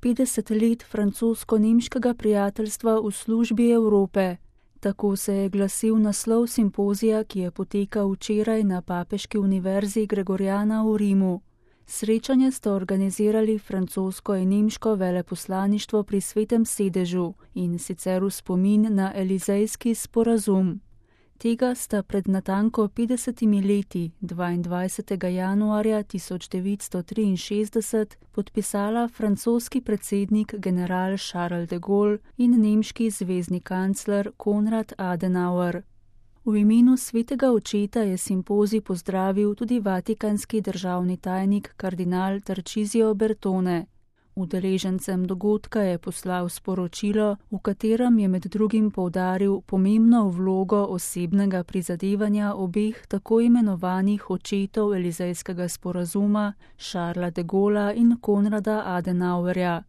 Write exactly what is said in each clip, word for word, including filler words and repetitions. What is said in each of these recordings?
petdeset let francosko-nemškega prijateljstva v službi Evrope. Tako se je glasil naslov simpozija, ki je potekal včeraj na Papeški univerzi Gregoriana v Rimu. Srečanje sta organizirali francosko in nemško veleposlaništvo pri Svetem sedežu, in sicer v spomin na Elizejski sporazum. Tega sta pred natanko petdesetimi leti, dvaindvajsetega januarja tisoč devetsto triinšestdeset, podpisala francoski predsednik general Charles de Gaulle in nemški zvezni kancler Konrad Adenauer. V imenu svetega očeta je simpozij pozdravil tudi vatikanski državni tajnik kardinal Tarcisio Bertone. Udeležencem dogodka je poslal sporočilo, v katerem je med drugim poudaril pomembno vlogo osebnega prizadevanja obeh tako imenovanih očetov Elizejskega sporazuma, Charlesa de Gaulleja in Konrada Adenauerja.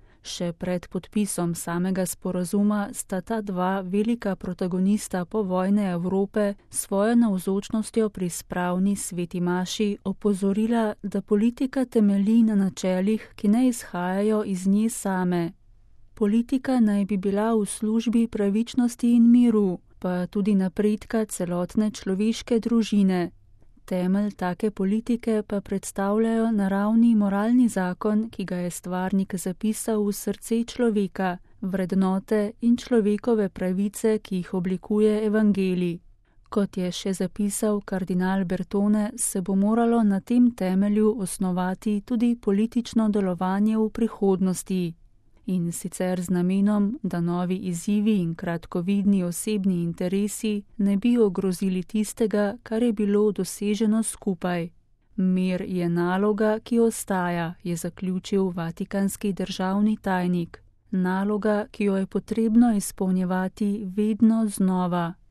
Še pred podpisom samega sporazuma sta ta dva velika protagonista povojne Evrope s svojo navzočnostjo pri spravni sveti maši opozorila, da politika temelji na načelih, ki ne izhajajo iz nje same. Politika naj bi bila v službi pravičnosti in miru, pa tudi napredka celotne človeške družine. Temelj take politike pa predstavljajo naravni moralni zakon, ki ga je stvarnik zapisal v srce človeka, vrednote in človekove pravice, ki jih oblikuje evangelij. Kot je še zapisal kardinal Bertone, se bo moralo na tem temelju osnovati tudi politično delovanje v prihodnosti. In sicer z namenom, da novi izzivi in kratkovidni osebni interesi ne bi ogrozili tistega, kar je bilo doseženo skupaj. Mir je naloga, ki ostaja, je zaključil vatikanski državni tajnik. Naloga, ki jo je potrebno izpolnjevati vedno znova.